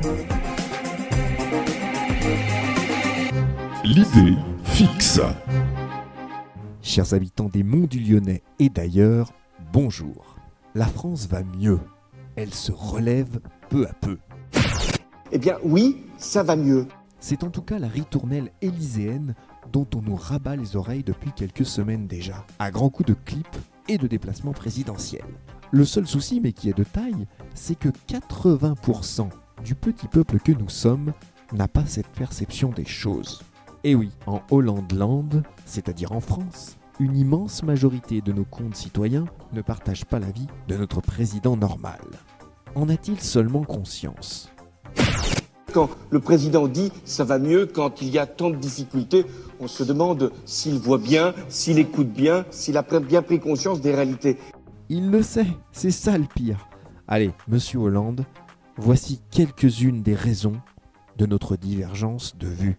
L'idée fixe. Chers habitants des monts du Lyonnais et d'ailleurs, bonjour. La France va mieux. Elle se relève peu à peu. Eh bien oui, ça va mieux. C'est en tout cas la ritournelle élyséenne dont on nous rabat les oreilles depuis quelques semaines déjà, à grands coups de clips et de déplacements présidentiels. Le seul souci, mais qui est de taille, c'est que 80% du petit peuple que nous sommes n'a pas cette perception des choses. Et oui, en Hollande-Lande, c'est-à-dire en France, une immense majorité de nos concitoyens ne partagent pas l'avis de notre président normal. En a-t-il seulement conscience ? Quand le président dit « ça va mieux », quand il y a tant de difficultés, on se demande s'il voit bien, s'il écoute bien, s'il a bien pris conscience des réalités. Il le sait, c'est ça le pire. Allez, monsieur Hollande, voici quelques-unes des raisons de notre divergence de vue.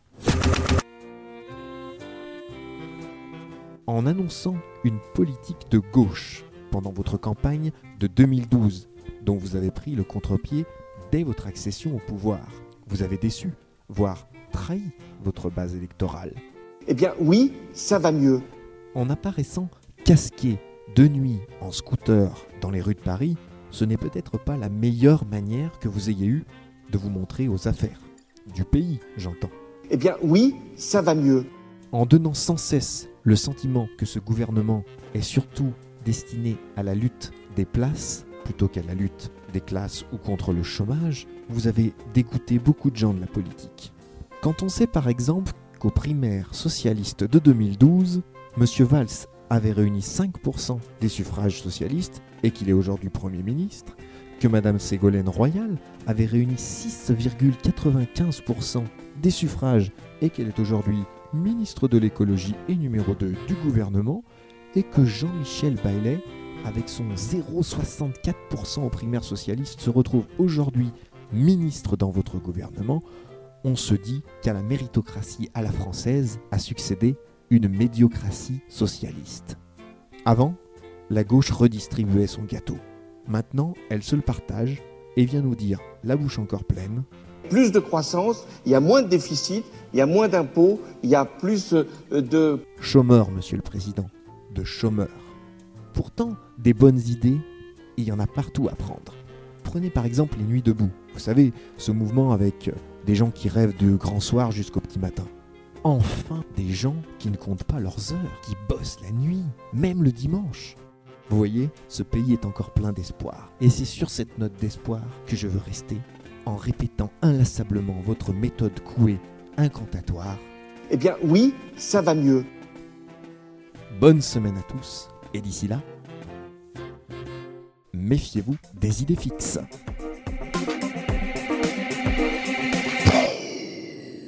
En annonçant une politique de gauche pendant votre campagne de 2012, dont vous avez pris le contre-pied dès votre accession au pouvoir, vous avez déçu, voire trahi votre base électorale. Eh bien oui, ça va mieux. En apparaissant casqué de nuit en scooter dans les rues de Paris, ce n'est peut-être pas la meilleure manière que vous ayez eue de vous montrer aux affaires. Du pays, j'entends. Eh bien oui, ça va mieux. En donnant sans cesse le sentiment que ce gouvernement est surtout destiné à la lutte des places plutôt qu'à la lutte des classes ou contre le chômage, vous avez dégoûté beaucoup de gens de la politique. Quand on sait par exemple qu'aux primaires socialistes de 2012, M. Valls avait réuni 5% des suffrages socialistes et qu'il est aujourd'hui Premier ministre, que Mme Ségolène Royal avait réuni 6,95% des suffrages et qu'elle est aujourd'hui ministre de l'écologie et numéro 2 du gouvernement, et que Jean-Michel Baillet, avec son 0,64% aux primaires socialistes, se retrouve aujourd'hui ministre dans votre gouvernement, on se dit qu'à la méritocratie à la française a succédé une médiocratie socialiste. Avant, la gauche redistribuait son gâteau. Maintenant, elle se le partage et vient nous dire, la bouche encore pleine, plus de croissance, il y a moins de déficit, il y a moins d'impôts, il y a plus de... Chômeurs, monsieur le président, de chômeurs. Pourtant, des bonnes idées, il y en a partout à prendre. Prenez par exemple les Nuits debout. Vous savez, ce mouvement avec des gens qui rêvent de grands soirs jusqu'au petit matin. Enfin, des gens qui ne comptent pas leurs heures, qui bossent la nuit, même le dimanche. Vous voyez, ce pays est encore plein d'espoir. Et c'est sur cette note d'espoir que je veux rester, en répétant inlassablement votre méthode couée incantatoire. Eh bien oui, ça va mieux. Bonne semaine à tous, et d'ici là, méfiez-vous des idées fixes.